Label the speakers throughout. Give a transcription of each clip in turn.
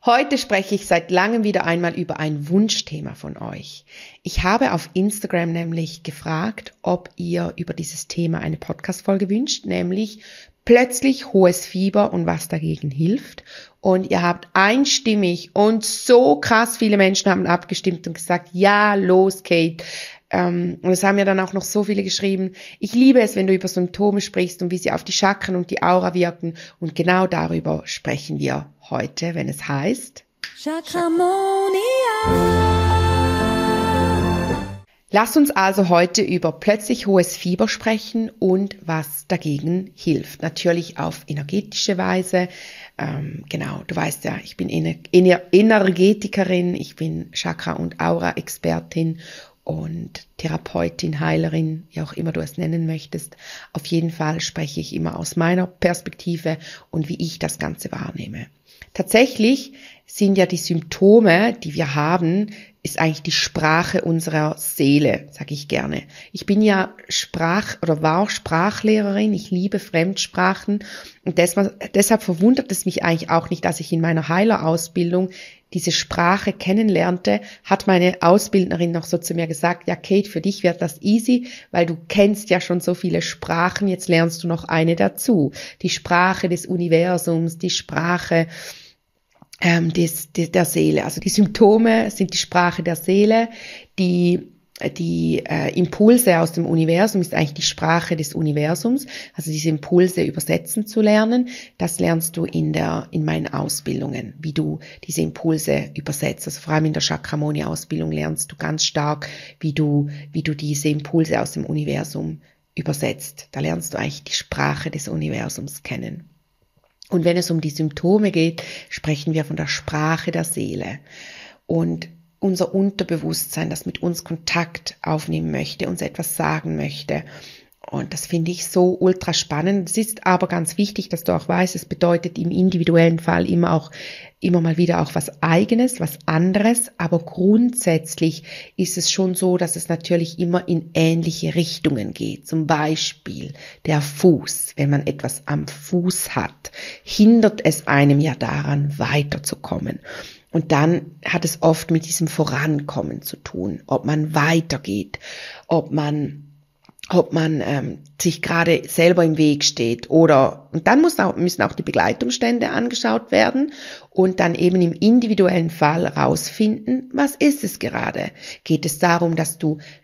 Speaker 1: Heute spreche ich seit langem wieder einmal über ein Wunschthema von euch. Ich habe auf Instagram nämlich gefragt, ob ihr über dieses Thema eine Podcast-Folge wünscht, nämlich plötzlich hohes Fieber und was dagegen hilft. Und ihr habt einstimmig und so krass viele Menschen haben abgestimmt und gesagt, ja, los Kate. Und es haben ja dann auch noch so viele geschrieben, ich liebe es, wenn du über Symptome sprichst und wie sie auf die Chakren und die Aura wirken. Und genau darüber sprechen wir heute, wenn es heißt Chakramonia. Lasst uns also heute über plötzlich hohes Fieber sprechen und was dagegen hilft. Natürlich auf energetische Weise. Genau, du weißt ja, ich bin Energetikerin, ich bin Chakra- und Aura-Expertin und Therapeutin, Heilerin, wie auch immer du es nennen möchtest. Auf jeden Fall spreche ich immer aus meiner Perspektive und wie ich das Ganze wahrnehme. Tatsächlich sind ja die Symptome, die wir haben, ist eigentlich die Sprache unserer Seele, sage ich gerne. Ich bin ja war Sprachlehrerin, ich liebe Fremdsprachen und deshalb verwundert es mich eigentlich auch nicht, dass ich in meiner Heilerausbildung diese Sprache kennenlernte, hat meine Ausbildnerin noch so zu mir gesagt, ja Kate, für dich wird das easy, weil du kennst ja schon so viele Sprachen, jetzt lernst du noch eine dazu. Die Sprache des Universums, die Sprache der Seele. Also die Symptome sind die Sprache der Seele, die Impulse aus dem Universum ist eigentlich die Sprache des Universums, also diese Impulse übersetzen zu lernen, das lernst du in meinen Ausbildungen, wie du diese Impulse übersetzt. Also vor allem in der Chakramonia-Ausbildung lernst du ganz stark, wie du diese Impulse aus dem Universum übersetzt. Da lernst du eigentlich die Sprache des Universums kennen. Und wenn es um die Symptome geht, sprechen wir von der Sprache der Seele. Und unser Unterbewusstsein, das mit uns Kontakt aufnehmen möchte, uns etwas sagen möchte. Und das finde ich so ultra spannend. Es ist aber ganz wichtig, dass du auch weißt, es bedeutet im individuellen Fall immer mal wieder auch was Eigenes, was anderes. Aber grundsätzlich ist es schon so, dass es natürlich immer in ähnliche Richtungen geht. Zum Beispiel der Fuß. Wenn man etwas am Fuß hat, hindert es einem ja daran, weiterzukommen. Und dann hat es oft mit diesem Vorankommen zu tun, ob man weitergeht, ob man sich gerade selber im Weg steht und dann müssen auch die Begleitungsstände angeschaut werden und dann eben im individuellen Fall rausfinden, was ist es gerade? Geht es darum, dass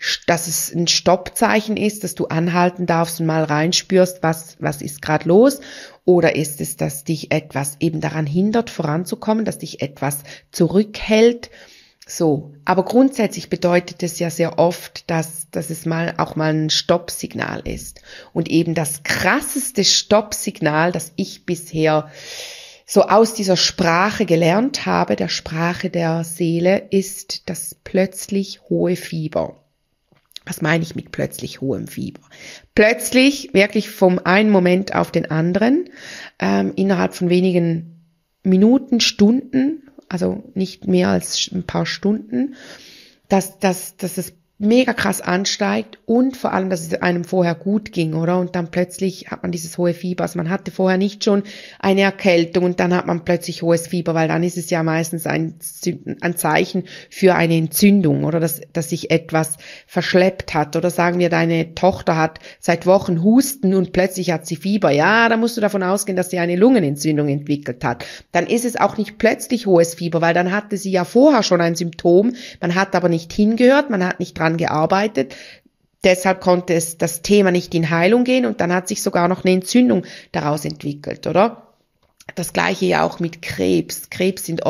Speaker 1: es ein Stoppzeichen ist, dass du anhalten darfst und mal reinspürst, was ist gerade los? Oder ist es, dass dich etwas eben daran hindert, voranzukommen, dass dich etwas zurückhält? So, aber grundsätzlich bedeutet es ja sehr oft, dass es auch mal ein Stoppsignal ist. Und eben das krasseste Stoppsignal, das ich bisher so aus dieser Sprache gelernt habe, der Sprache der Seele, ist das plötzlich hohe Fieber. Was meine ich mit plötzlich hohem Fieber? Plötzlich, wirklich vom einen Moment auf den anderen, innerhalb von wenigen Minuten, Stunden, also nicht mehr als ein paar Stunden, dass es mega krass ansteigt und vor allem, dass es einem vorher gut ging, oder? Und dann plötzlich hat man dieses hohe Fieber. Also man hatte vorher nicht schon eine Erkältung und dann hat man plötzlich hohes Fieber, weil dann ist es ja meistens ein Zeichen für eine Entzündung oder dass sich etwas verschleppt hat. Oder sagen wir, deine Tochter hat seit Wochen Husten und plötzlich hat sie Fieber. Ja, da musst du davon ausgehen, dass sie eine Lungenentzündung entwickelt hat. Dann ist es auch nicht plötzlich hohes Fieber, weil dann hatte sie ja vorher schon ein Symptom. Man hat aber nicht hingehört, man hat nicht dran gearbeitet, deshalb konnte das Thema nicht in Heilung gehen und dann hat sich sogar noch eine Entzündung daraus entwickelt, oder? Das Gleiche ja auch mit Krebs. Krebs sind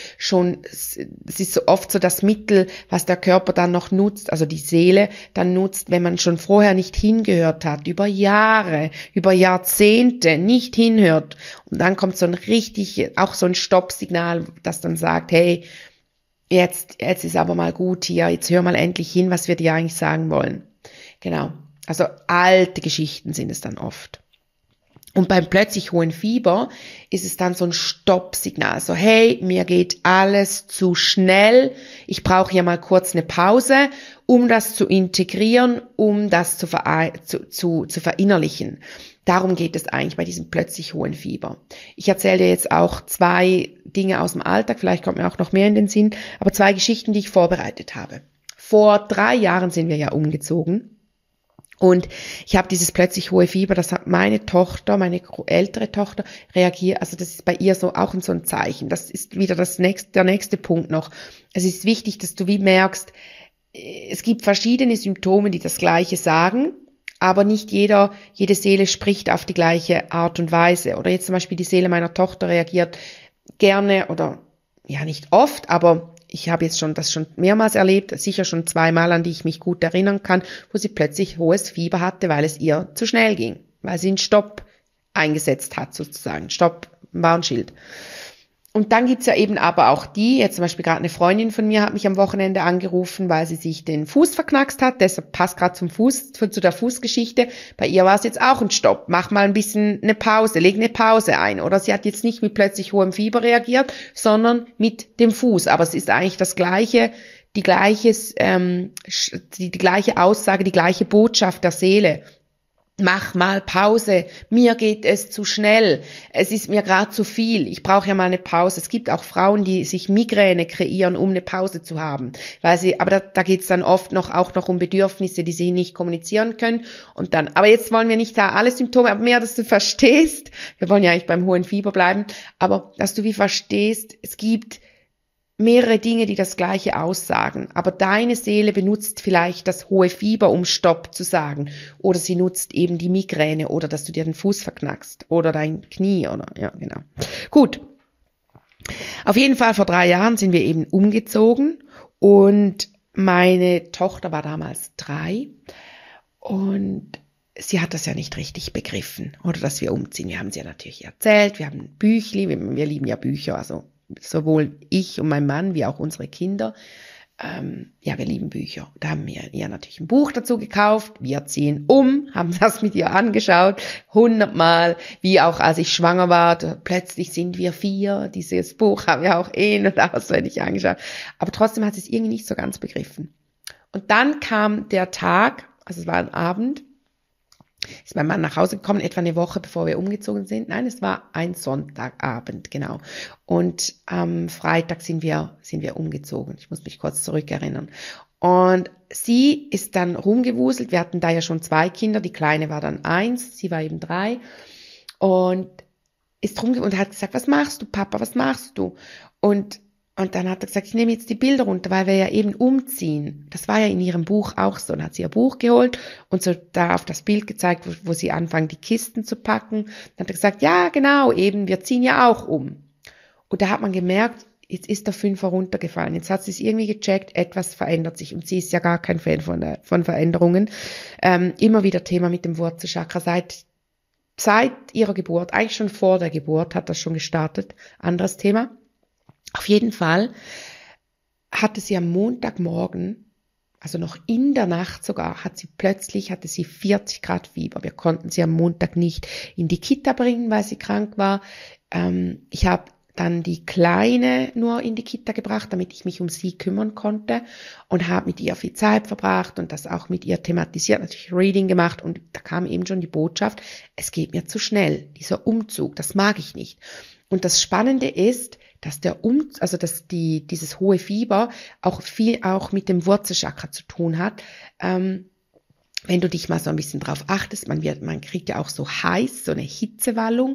Speaker 1: es ist so oft so das Mittel, was der Körper dann noch nutzt, also die Seele dann nutzt, wenn man schon vorher nicht hingehört hat, über Jahre, über Jahrzehnte nicht hinhört und dann kommt auch so ein Stoppsignal, das dann sagt, hey, Jetzt ist aber mal gut hier, jetzt hör mal endlich hin, was wir dir eigentlich sagen wollen. Genau, also alte Geschichten sind es dann oft. Und beim plötzlich hohen Fieber ist es dann so ein Stoppsignal, so hey, mir geht alles zu schnell, ich brauche hier mal kurz eine Pause, um das zu integrieren, um das zu verinnerlichen. Darum geht es eigentlich bei diesem plötzlich hohen Fieber. Ich erzähle dir jetzt auch 2 Dinge aus dem Alltag, vielleicht kommt mir auch noch mehr in den Sinn, aber 2 Geschichten, die ich vorbereitet habe. Vor 3 Jahren sind wir ja umgezogen. Und ich habe dieses plötzlich hohe Fieber, das hat meine Tochter, meine ältere Tochter reagiert, also das ist bei ihr so auch so ein Zeichen. Das ist wieder der nächste Punkt noch. Es ist wichtig, dass du wie merkst, es gibt verschiedene Symptome, die das Gleiche sagen, aber nicht jede Seele spricht auf die gleiche Art und Weise. Oder jetzt zum Beispiel die Seele meiner Tochter reagiert gerne oder ja nicht oft, aber ich habe jetzt das schon mehrmals erlebt, sicher schon 2-mal, an die ich mich gut erinnern kann, wo sie plötzlich hohes Fieber hatte, weil es ihr zu schnell ging, weil sie einen Stopp eingesetzt hat sozusagen, Stopp, Warnschild. Und dann gibt's ja eben aber auch jetzt zum Beispiel gerade eine Freundin von mir hat mich am Wochenende angerufen, weil sie sich den Fuß verknackst hat, deshalb passt gerade zu der Fußgeschichte. Bei ihr war es jetzt auch ein Stopp, mach mal ein bisschen eine Pause, leg eine Pause ein. Oder sie hat jetzt nicht mit plötzlich hohem Fieber reagiert, sondern mit dem Fuß. Aber es ist eigentlich das Gleiche, die gleiche Aussage, die gleiche Botschaft der Seele. Mach mal Pause, mir geht es zu schnell, es ist mir gerade zu viel, ich brauche ja mal eine Pause. Es gibt auch Frauen, die sich Migräne kreieren, um eine Pause zu haben, aber da geht es dann oft auch noch um Bedürfnisse, die sie nicht kommunizieren können. Aber jetzt wollen wir nicht da alle Symptome, aber mehr, dass du verstehst, wir wollen ja eigentlich beim hohen Fieber bleiben, aber dass du wie verstehst, es gibt mehrere Dinge, die das Gleiche aussagen, aber deine Seele benutzt vielleicht das hohe Fieber, um Stopp zu sagen, oder sie nutzt eben die Migräne oder dass du dir den Fuß verknackst oder dein Knie oder, ja, genau. Gut. Auf jeden Fall vor 3 Jahren sind wir eben umgezogen und meine Tochter war damals 3 und sie hat das ja nicht richtig begriffen, oder dass wir umziehen. Wir haben sie ja natürlich erzählt, wir haben ein Büchli, wir lieben ja Bücher, also sowohl ich und mein Mann wie auch unsere Kinder. Ja, wir lieben Bücher. Da haben wir ihr natürlich ein Buch dazu gekauft. Wir ziehen haben das mit ihr angeschaut, 100-mal, wie auch als ich schwanger war. Plötzlich sind wir 4. Dieses Buch haben wir auch in- und auswendig angeschaut. Aber trotzdem hat sie es irgendwie nicht so ganz begriffen. Und dann kam der Tag, also es war ein Abend, ist mein Mann nach Hause gekommen, etwa eine Woche bevor wir umgezogen sind. Nein, es war ein Sonntagabend, genau. Und am Freitag sind wir umgezogen. Ich muss mich kurz zurückerinnern. Und sie ist dann rumgewuselt. Wir hatten da ja schon 2 Kinder. Die Kleine war dann 1, sie war eben 3. Und ist rumgewuselt und hat gesagt, was machst du, Papa, was machst du? Und dann hat er gesagt, ich nehme jetzt die Bilder runter, weil wir ja eben umziehen. Das war ja in ihrem Buch auch so. Dann hat sie ihr Buch geholt und so da auf das Bild gezeigt, wo sie anfangen, die Kisten zu packen. Dann hat er gesagt, ja, genau, eben, wir ziehen ja auch um. Und da hat man gemerkt, jetzt ist der 5er runtergefallen. Jetzt hat sie es irgendwie gecheckt, etwas verändert sich. Und sie ist ja gar kein Fan von Veränderungen. Immer wieder Thema mit dem Wurzelchakra. Seit ihrer Geburt, eigentlich schon vor der Geburt hat das schon gestartet. Anderes Thema. Auf jeden Fall hatte sie am Montagmorgen, also noch in der Nacht sogar, hatte sie 40 Grad Fieber. Wir konnten sie am Montag nicht in die Kita bringen, weil sie krank war. Ich habe dann die Kleine nur in die Kita gebracht, damit ich mich um sie kümmern konnte und habe mit ihr viel Zeit verbracht und das auch mit ihr thematisiert, natürlich Reading gemacht und da kam eben schon die Botschaft, es geht mir zu schnell, dieser Umzug, das mag ich nicht. Und das Spannende ist, dass dieses hohe Fieber auch mit dem Wurzelchakra zu tun hat. Wenn du dich mal so ein bisschen drauf achtest, man kriegt ja auch so heiß, so eine Hitzewallung,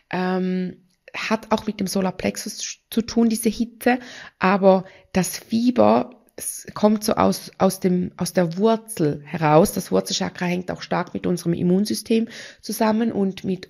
Speaker 1: hat auch mit dem Solarplexus zu tun, diese Hitze, aber das Fieber kommt so aus der Wurzel heraus. Das Wurzelchakra hängt auch stark mit unserem Immunsystem zusammen und mit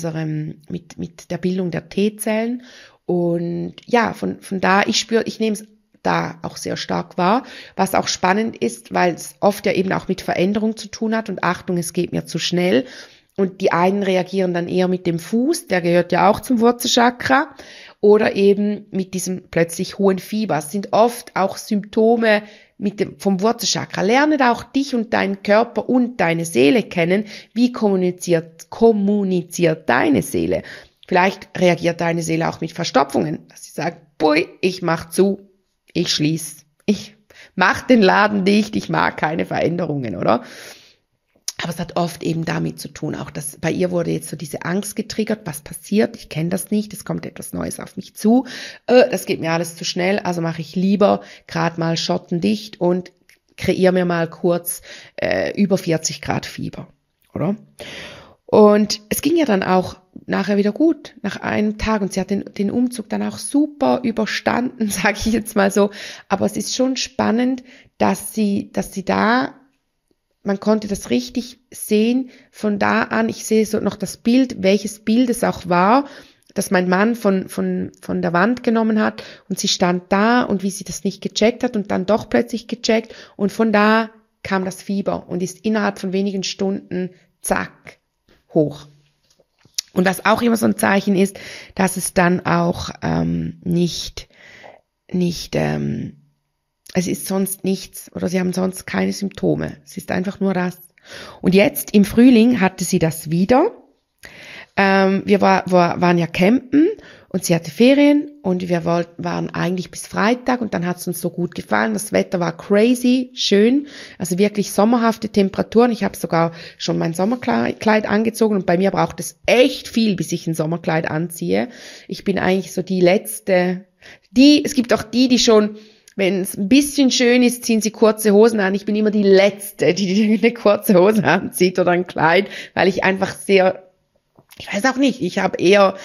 Speaker 1: der Bildung der T-Zellen. Und ja, von da, ich nehme es da auch sehr stark wahr, was auch spannend ist, weil es oft ja eben auch mit Veränderung zu tun hat und Achtung, es geht mir zu schnell. Und die einen reagieren dann eher mit dem Fuß, der gehört ja auch zum Wurzelchakra, oder eben mit diesem plötzlich hohen Fieber. Es sind oft auch Symptome vom Wurzelchakra. Lerne da auch dich und deinen Körper und deine Seele kennen. Wie kommuniziert deine Seele? Vielleicht reagiert deine Seele auch mit Verstopfungen, dass sie sagt, bui, ich mach zu, ich schließe, ich mach den Laden dicht, ich mag keine Veränderungen, oder? Aber es hat oft eben damit zu tun, auch dass bei ihr wurde jetzt so diese Angst getriggert, was passiert, ich kenne das nicht, es kommt etwas Neues auf mich zu, das geht mir alles zu schnell, also mache ich lieber gerade mal schottendicht und kreiere mir mal kurz über 40 Grad Fieber, oder? Und es ging ja dann auch nachher wieder gut, nach einem Tag, und sie hat den Umzug dann auch super überstanden, sage ich jetzt mal so, aber es ist schon spannend, dass sie da, man konnte das richtig sehen, von da an, ich sehe so noch das Bild, welches Bild es auch war, dass mein Mann von der Wand genommen hat und sie stand da und wie sie das nicht gecheckt hat und dann doch plötzlich gecheckt und von da kam das Fieber und ist innerhalb von wenigen Stunden, zack, hoch. Und was auch immer so ein Zeichen ist, dass es dann auch es ist sonst nichts oder sie haben sonst keine Symptome. Es ist einfach nur das. Und jetzt im Frühling hatte sie das wieder. Wir waren ja campen und sie hatte Ferien und wir waren eigentlich bis Freitag und dann hat es uns so gut gefallen. Das Wetter war crazy, schön, also wirklich sommerhafte Temperaturen. Ich habe sogar schon mein Sommerkleid angezogen und bei mir braucht es echt viel, bis ich ein Sommerkleid anziehe. Ich bin eigentlich so die Letzte, es gibt auch die schon, wenn es ein bisschen schön ist, ziehen sie kurze Hosen an. Ich bin immer die Letzte, die eine kurze Hose anzieht oder ein Kleid, weil ich einfach ich weiß auch nicht, ich habe eher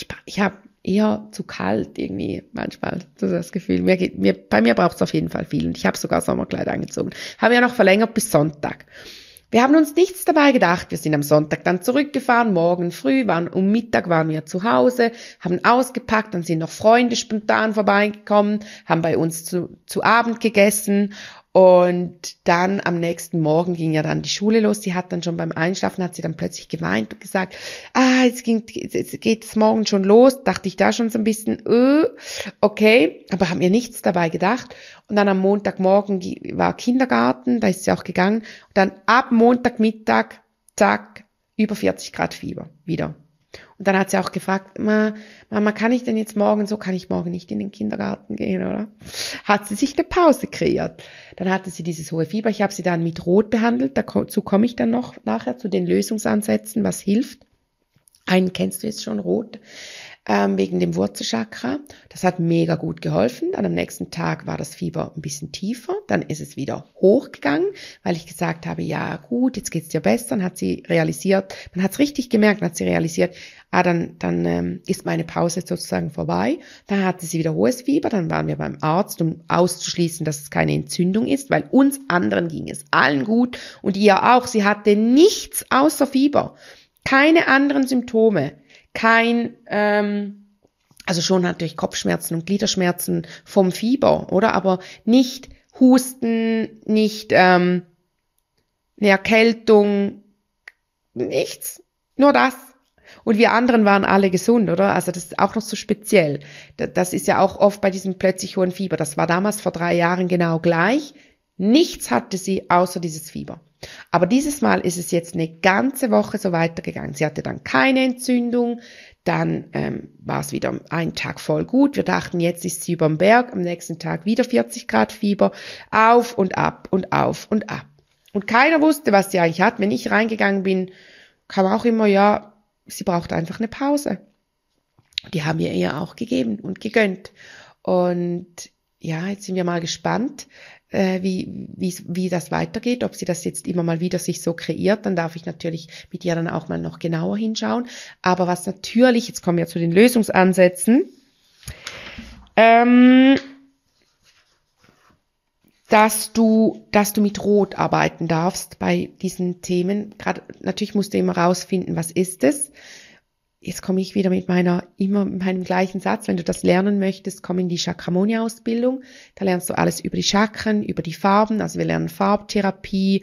Speaker 1: zu kalt irgendwie manchmal, so das Gefühl. Bei mir braucht es auf jeden Fall viel und ich habe sogar Sommerkleid angezogen. Habe ja noch verlängert bis Sonntag. Wir haben uns nichts dabei gedacht. Wir sind am Sonntag dann zurückgefahren, morgen früh, um Mittag waren wir zu Hause, haben ausgepackt, dann sind noch Freunde spontan vorbeigekommen, haben bei uns zu Abend gegessen und dann am nächsten Morgen ging ja dann die Schule los. Sie hat dann schon beim Einschlafen, hat sie dann plötzlich geweint und gesagt, jetzt geht es morgen schon los. Dachte ich da schon so ein bisschen, okay, aber haben mir nichts dabei gedacht. Und dann am Montagmorgen war Kindergarten, da ist sie auch gegangen. Und dann ab Montagmittag, zack, über 40 Grad Fieber wieder. Und dann hat sie auch gefragt, Mama, kann ich denn jetzt morgen, so kann ich morgen nicht in den Kindergarten gehen, oder? Hat sie sich eine Pause kreiert. Dann hatte sie dieses hohe Fieber. Ich habe sie dann mit Rot behandelt. Dazu komme ich dann noch nachher zu den Lösungsansätzen, was hilft. Einen kennst du jetzt schon, Rot, wegen dem Wurzelchakra. Das hat mega gut geholfen. Dann am nächsten Tag war das Fieber ein bisschen tiefer. Dann ist es wieder hochgegangen, weil ich gesagt habe, ja gut, jetzt geht's dir besser. Dann hat sie realisiert, man hat es richtig gemerkt, dann hat sie realisiert, dann ist meine Pause sozusagen vorbei. Dann hatte sie wieder hohes Fieber. Dann waren wir beim Arzt, um auszuschließen, dass es keine Entzündung ist, weil uns anderen ging es allen gut und ihr auch. Sie hatte nichts außer Fieber. Keine anderen Symptome. Also schon natürlich Kopfschmerzen und Gliederschmerzen vom Fieber, oder? Aber nicht Husten, nicht eine Erkältung, nichts. Nur das. Und wir anderen waren alle gesund, oder? Also das ist auch noch so speziell. Das ist ja auch oft bei diesem plötzlich hohen Fieber. Das war damals vor 3 Jahren genau gleich. Nichts hatte sie außer dieses Fieber. Aber dieses Mal ist es jetzt eine ganze Woche so weitergegangen. Sie hatte dann keine Entzündung, dann war es wieder einen Tag voll gut. Wir dachten, jetzt ist sie überm Berg, am nächsten Tag wieder 40 Grad Fieber, auf und ab und auf und ab. Und keiner wusste, was sie eigentlich hat. Wenn ich reingegangen bin, kam auch immer, ja, sie braucht einfach eine Pause. Die haben wir ihr auch gegeben und gegönnt. Und ja, jetzt sind wir mal gespannt, wie das weitergeht, ob sie das jetzt immer mal wieder sich so kreiert, dann darf ich natürlich mit ihr dann auch mal noch genauer hinschauen. Aber was natürlich, jetzt kommen wir zu den Lösungsansätzen, dass du mit Rot arbeiten darfst bei diesen Themen. Gerade natürlich musst du immer rausfinden, was ist es. Jetzt komme ich wieder mit meinem gleichen Satz. Wenn du das lernen möchtest, komm in die Chakramonia-Ausbildung. Da lernst du alles über die Chakren, über die Farben. Also wir lernen Farbtherapie,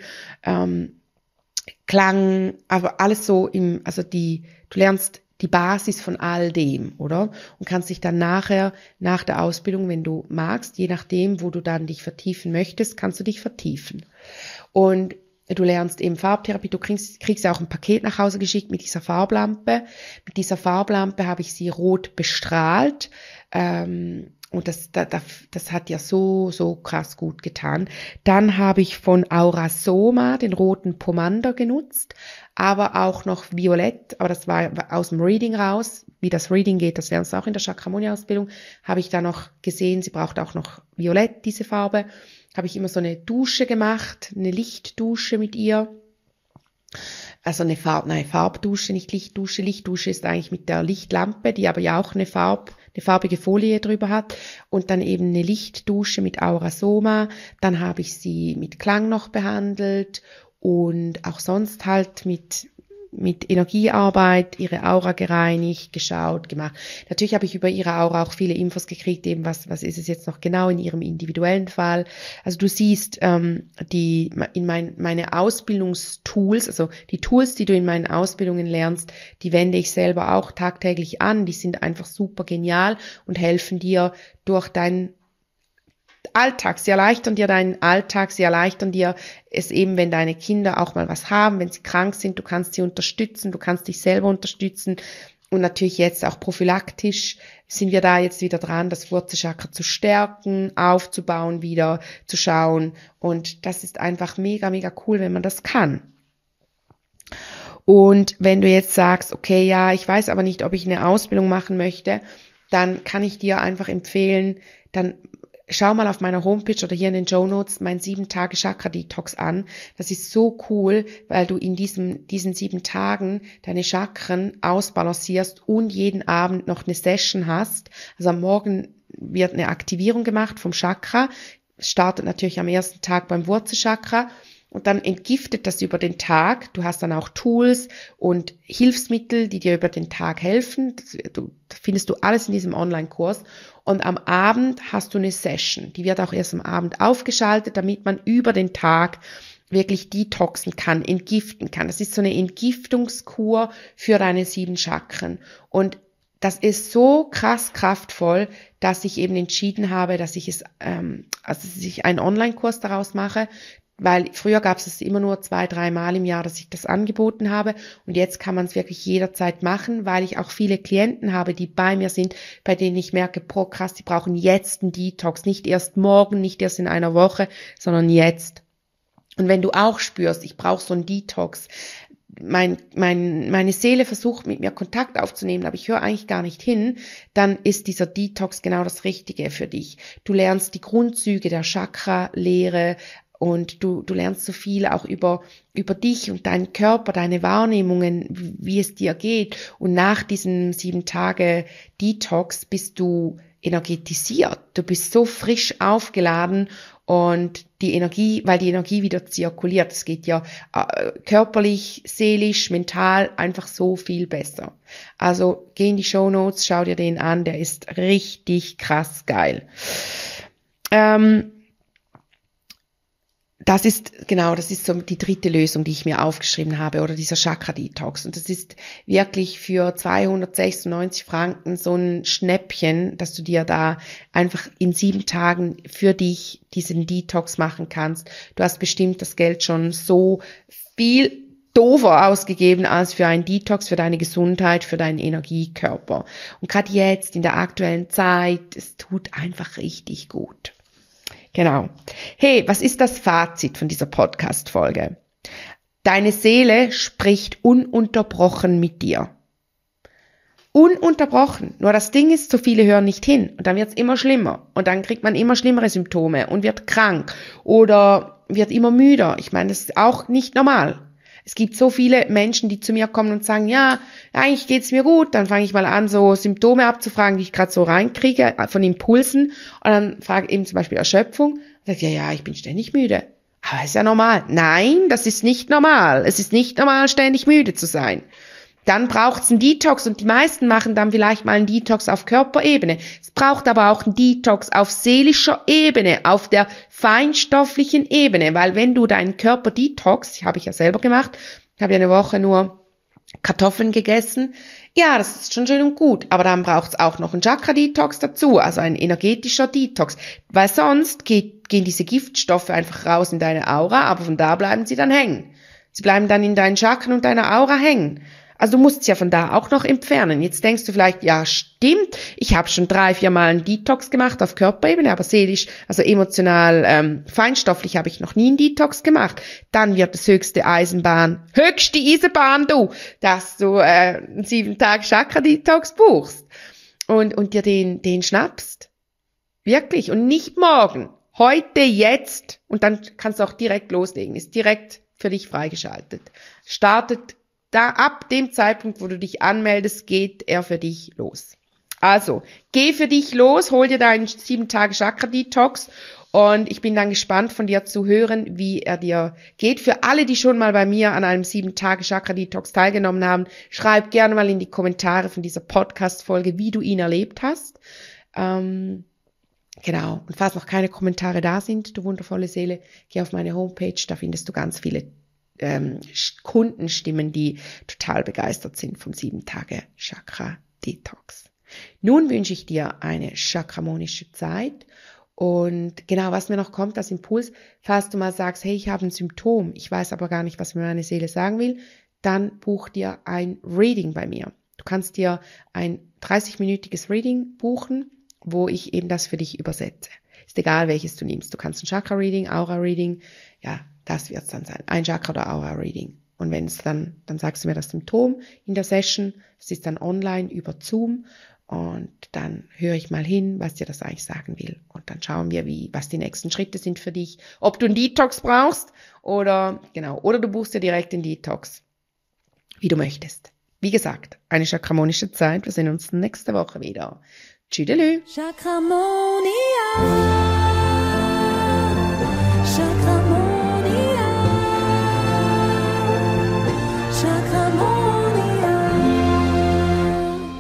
Speaker 1: Klang, aber alles so du lernst die Basis von all dem, oder? Und kannst dich dann nachher, nach der Ausbildung, wenn du magst, je nachdem, wo du dann dich vertiefen möchtest, kannst du dich vertiefen. Und du lernst eben Farbtherapie, du kriegst ja auch ein Paket nach Hause geschickt mit dieser Farblampe. Mit dieser Farblampe habe ich sie rot bestrahlt. Und das hat ja so krass gut getan. Dann habe ich von Aura-Soma den roten Pomander genutzt, aber auch noch Violett, aber das war aus dem Reading raus. Wie das Reading geht, das lernst du auch in der Chakramonia-Ausbildung. Habe ich da noch gesehen, sie braucht auch noch Violett, diese Farbe. Habe ich immer so eine Dusche gemacht, eine Lichtdusche mit ihr. Also eine Farbdusche, nicht Lichtdusche. Lichtdusche ist eigentlich mit der Lichtlampe, die aber ja auch eine farbige Folie drüber hat. Und dann eben eine Lichtdusche mit Aura-Soma. Dann habe ich sie mit Klang noch behandelt und auch sonst halt mit Energiearbeit, ihre Aura gereinigt, geschaut, gemacht. Natürlich habe ich über ihre Aura auch viele Infos gekriegt, eben was ist es jetzt noch genau in ihrem individuellen Fall. Also du siehst, meine Ausbildungstools, also die Tools, die du in meinen Ausbildungen lernst, die wende ich selber auch tagtäglich an. Die sind einfach super genial und helfen dir durch deinen Alltag, sie erleichtern dir deinen Alltag, sie erleichtern dir es eben, wenn deine Kinder auch mal was haben, wenn sie krank sind, du kannst sie unterstützen, du kannst dich selber unterstützen und natürlich jetzt auch prophylaktisch sind wir da jetzt wieder dran, das Wurzelchakra zu stärken, aufzubauen, wieder zu schauen und das ist einfach mega, mega cool, wenn man das kann. Und wenn du jetzt sagst, okay, ja, ich weiß aber nicht, ob ich eine Ausbildung machen möchte, dann kann ich dir einfach empfehlen, dann schau mal auf meiner Homepage oder hier in den Shownotes mein 7-Tage-Chakra-Detox an. Das ist so cool, weil du in diesen 7 Tagen deine Chakren ausbalancierst und jeden Abend noch eine Session hast. Also am Morgen wird eine Aktivierung gemacht vom Chakra. Es startet natürlich am ersten Tag beim Wurzelchakra. Und dann entgiftet das über den Tag. Du hast dann auch Tools und Hilfsmittel, die dir über den Tag helfen. Das findest du alles in diesem Online-Kurs. Und am Abend hast du eine Session. Die wird auch erst am Abend aufgeschaltet, damit man über den Tag wirklich detoxen kann, entgiften kann. Das ist so eine Entgiftungskur für deine 7 Chakren. Und das ist so krass kraftvoll, dass ich eben entschieden habe, dass ich einen Online-Kurs daraus mache. Weil früher gab es immer nur 2-3 Mal im Jahr, dass ich das angeboten habe und jetzt kann man es wirklich jederzeit machen, weil ich auch viele Klienten habe, die bei mir sind, bei denen ich merke, krass, die brauchen jetzt einen Detox, nicht erst morgen, nicht erst in einer Woche, sondern jetzt. Und wenn du auch spürst, ich brauche so einen Detox, meine Seele versucht mit mir Kontakt aufzunehmen, aber ich höre eigentlich gar nicht hin, dann ist dieser Detox genau das Richtige für dich. Du lernst die Grundzüge der Chakra-Lehre, und du lernst so viel auch über dich und deinen Körper, deine Wahrnehmungen, wie es dir geht. Und nach diesem 7-Tage-Detox bist du energetisiert. Du bist so frisch aufgeladen und weil die Energie wieder zirkuliert. Es geht ja körperlich, seelisch, mental einfach so viel besser. Also geh in die Shownotes, schau dir den an, der ist richtig krass geil. Das ist so die 3. Lösung, die ich mir aufgeschrieben habe, oder dieser Chakra-Detox. Und das ist wirklich für 296 Franken so ein Schnäppchen, dass du dir da einfach in 7 Tagen für dich diesen Detox machen kannst. Du hast bestimmt das Geld schon so viel doofer ausgegeben als für einen Detox, für deine Gesundheit, für deinen Energiekörper. Und gerade jetzt, in der aktuellen Zeit, es tut einfach richtig gut. Genau. Hey, was ist das Fazit von dieser Podcast-Folge? Deine Seele spricht ununterbrochen mit dir. Ununterbrochen. Nur das Ding ist, so viele hören nicht hin. Und dann wird's immer schlimmer. Und dann kriegt man immer schlimmere Symptome und wird krank oder wird immer müder. Ich meine, das ist auch nicht normal. Es gibt so viele Menschen, die zu mir kommen und sagen, ja, eigentlich geht's mir gut. Dann fange ich mal an, so Symptome abzufragen, die ich gerade so reinkriege von Impulsen. Und dann frage ich eben zum Beispiel Erschöpfung. Und sage ich, ja, ich bin ständig müde. Aber ist ja normal. Nein, das ist nicht normal. Es ist nicht normal, ständig müde zu sein. Dann braucht's einen Detox und die meisten machen dann vielleicht mal einen Detox auf Körperebene. Es braucht aber auch einen Detox auf seelischer Ebene, auf der feinstofflichen Ebene, weil wenn du deinen Körper detox, habe ich ja selber gemacht, habe ja eine Woche nur Kartoffeln gegessen, ja, das ist schon schön und gut, aber dann braucht's auch noch einen Chakra-Detox dazu, also ein energetischer Detox, weil sonst gehen diese Giftstoffe einfach raus in deine Aura, aber von da bleiben sie dann hängen. Sie bleiben dann in deinen Chakren und deiner Aura hängen. Also du musst es ja von da auch noch entfernen. Jetzt denkst du vielleicht, ja stimmt, ich habe schon 3-4 Mal einen Detox gemacht auf Körperebene, aber seelisch, also emotional, feinstofflich habe ich noch nie einen Detox gemacht. Dann wird das höchste Eisenbahn, du, dass du einen 7-Tage-Chakra-Detox buchst und dir den schnappst. Wirklich. Und nicht morgen. Heute, jetzt. Und dann kannst du auch direkt loslegen. Ist direkt für dich freigeschaltet. Startet da ab dem Zeitpunkt, wo du dich anmeldest, geht er für dich los. Also, geh für dich los, hol dir deinen 7-Tage-Chakra-Detox und ich bin dann gespannt von dir zu hören, wie er dir geht. Für alle, die schon mal bei mir an einem 7-Tage-Chakra-Detox teilgenommen haben, schreib gerne mal in die Kommentare von dieser Podcast-Folge, wie du ihn erlebt hast. Genau. Und falls noch keine Kommentare da sind, du wundervolle Seele, geh auf meine Homepage, da findest du ganz viele Kundenstimmen, die total begeistert sind vom 7-Tage-Chakra-Detox. Nun wünsche ich dir eine chakramonische Zeit und genau, was mir noch kommt als Impuls, falls du mal sagst, hey, ich habe ein Symptom, ich weiß aber gar nicht, was mir meine Seele sagen will, dann buch dir ein Reading bei mir. Du kannst dir ein 30-minütiges Reading buchen, wo ich eben das für dich übersetze. Ist egal, welches du nimmst. Du kannst ein Chakra-Reading, Aura-Reading, ja, das wird es dann sein. Ein Chakra- oder Aura-Reading. Und wenn es dann sagst du mir das Symptom in der Session. Es ist dann online über Zoom. Und dann höre ich mal hin, was dir das eigentlich sagen will. Und dann schauen wir, was die nächsten Schritte sind für dich. Ob du einen Detox brauchst oder du buchst dir direkt den Detox. Wie du möchtest. Wie gesagt, eine chakramonische Zeit. Wir sehen uns nächste Woche wieder. Tschüdelü. Chakramonia.